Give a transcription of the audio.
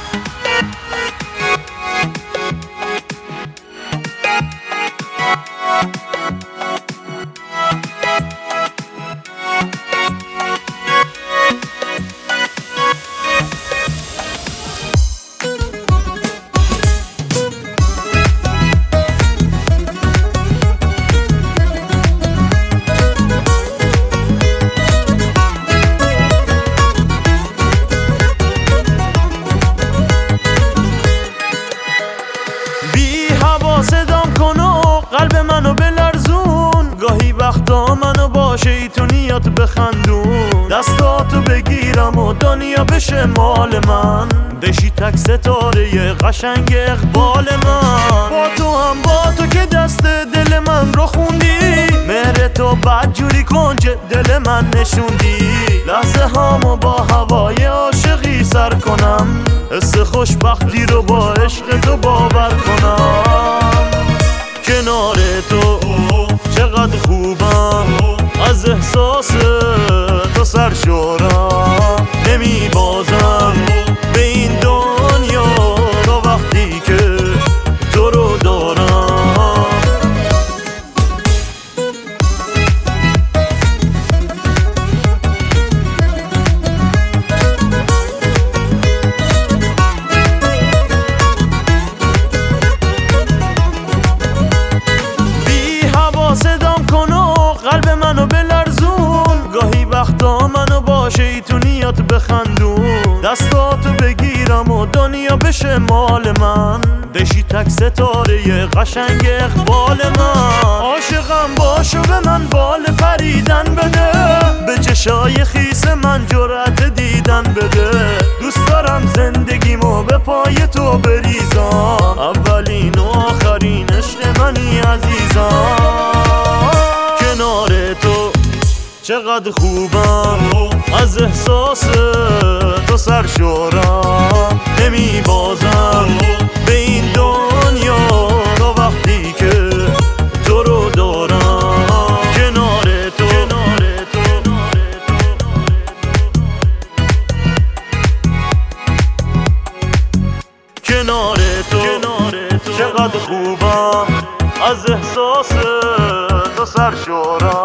صدام کن و قلب منو بلرزون، گاهی وقتا منو با شیطونیات بخندون، دستاتو بگیرم و دنیا بشه مال من، بشی تک ستاره قشنگ اقبال من. با تو که دست دل من رو خوندی، مهر تو بدجوری کنج دل من نشوندی، لحظه هامو با هوای عاشقی سر کنم، حس خوشبختی رو با عشق تو باور کنم. کنار تو چقدر خوبم، از احساس تو سرشورم، نمی بازم به این دنیا تا وقتی که تو رو دارم. صدام کن و قلب منو بلرزون، گاهی وقتا منو با شیطونیات بخندون، دستاتو بگیرم و دنیا بشه مال من، بشی تک ستاره قشنگ اقبال من. عاشقم باشو به من بال پریدن بده، به چشای خیس من جرأت دیدن بده، دوست دارم زندگیمو به پای تو بریزم، اولین و آخرین عشق منی عزیزم. کنار تو چقدر خوبم، از احساس تو سرشورم، نمی بازم به این دنیا تا وقتی که تو رو دارم. کنار تو چقدر خوبم، از احساس تو سرشورم.